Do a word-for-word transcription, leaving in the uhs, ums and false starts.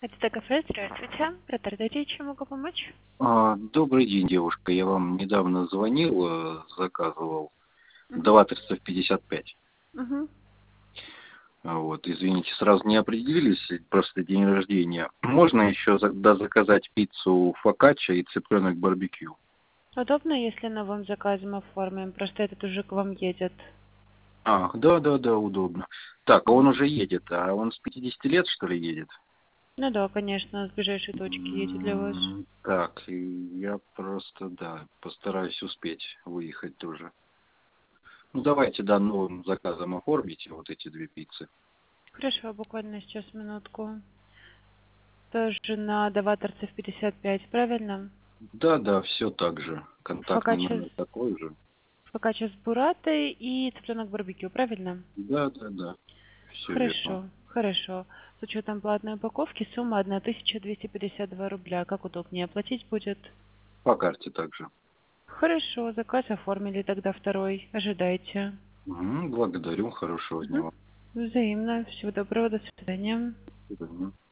Это кафе, здравствуйте. Протердите, чем могу помочь? А, добрый день, девушка. Я вам недавно звонил, э, заказывал Угу. два триста пятьдесят пять. Угу. А, Вот, извините, сразу не определились, просто день рождения. Можно еще тогда заказать пиццу фокаччо и цыпленок барбекю? Удобно, если новым заказом оформим? Просто этот уже к вам едет. Ах, да, да, да, удобно. Так, а он Мгм. уже едет, а он с пятидесяти лет, что ли, едет? Ну да, конечно, с ближайшей точки едет для вас. М, Так, и я просто, да, постараюсь успеть выехать тоже. Ну, давайте, да, новым заказом оформите вот эти две пиццы. Хорошо, буквально сейчас минутку. Тоже на даваторцев пятьдесят пять, правильно? Да, да, все так же. Контактный Фокаччо номер с, такой же. фокаччо с буратой и цыпленок барбекю, правильно? Да, да, да. Все верно. Хорошо, хорошо. С учетом платной упаковки сумма одна тысяча двести пятьдесят два рубля. Как удобнее оплатить будет? По карте также. Хорошо, заказ оформили, тогда второй. Ожидайте. Мгм, благодарю. Хорошего дня Мгм. вам. Взаимно. Всего доброго, до свидания. До свидания.